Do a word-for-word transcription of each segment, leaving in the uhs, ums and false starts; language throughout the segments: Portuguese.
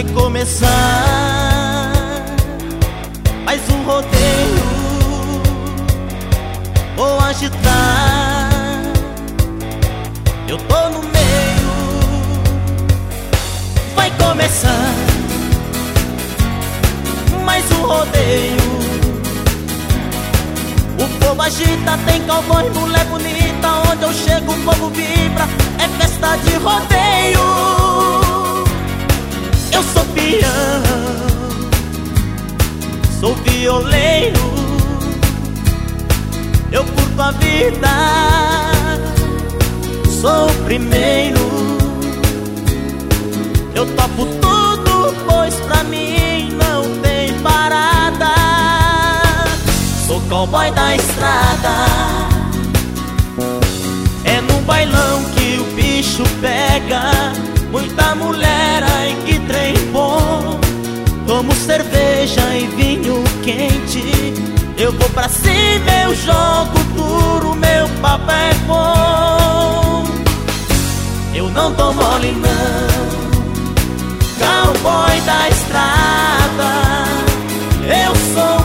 Vai começar mais um rodeio. Vou agitar, eu tô no meio. Vai começar mais um rodeio. O povo agita, tem cowboy, mulher bonita. Onde eu chego o povo vibra, é festa de rodeio. Eu sou peão, sou violeiro. Eu curto a vida, sou o primeiro. Eu topo tudo, pois pra mim não tem parada. Sou cowboy da estrada. É no bailão que o bicho pega. Muita mulher, ai que trem bom. Tomo cerveja e vinho quente. Eu vou pra cima, eu jogo duro, meu papo é bom. Eu não dou mole não, cowboy da estrada. Eu sou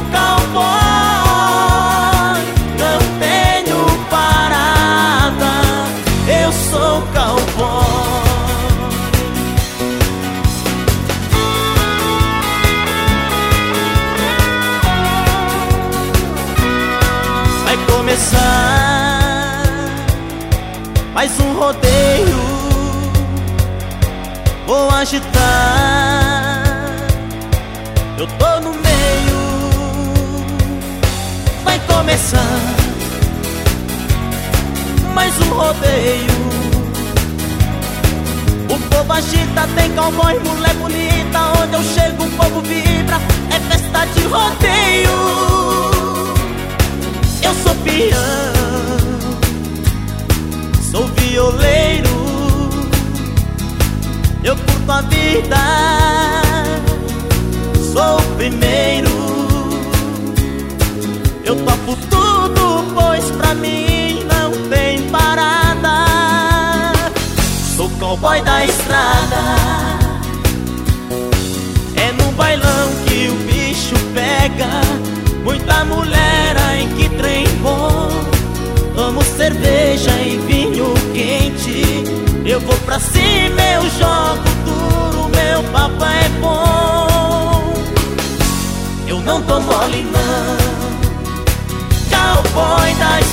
cowboy, não tenho parada. Eu sou cowboy. Vai começar mais um rodeio. Vou agitar, eu tô no meio. Vai começar mais um rodeio. O povo agita, tem cowboy, mulher bonita. Onde eu chego o povo vibra, é festa de rodeio. Eu sou peão, sou violeiro. Eu curto a vida, sou o primeiro. Eu topo tudo, pois pra mim não tem parada. Sou cowboy da estrada. É no bailão que o bicho pega. Muita mulher, ai que trem bom. Tomo cerveja e vinho quente. Eu vou pra cima, eu jogo duro, meu papo é bom. Eu não tô mole não, cowboy da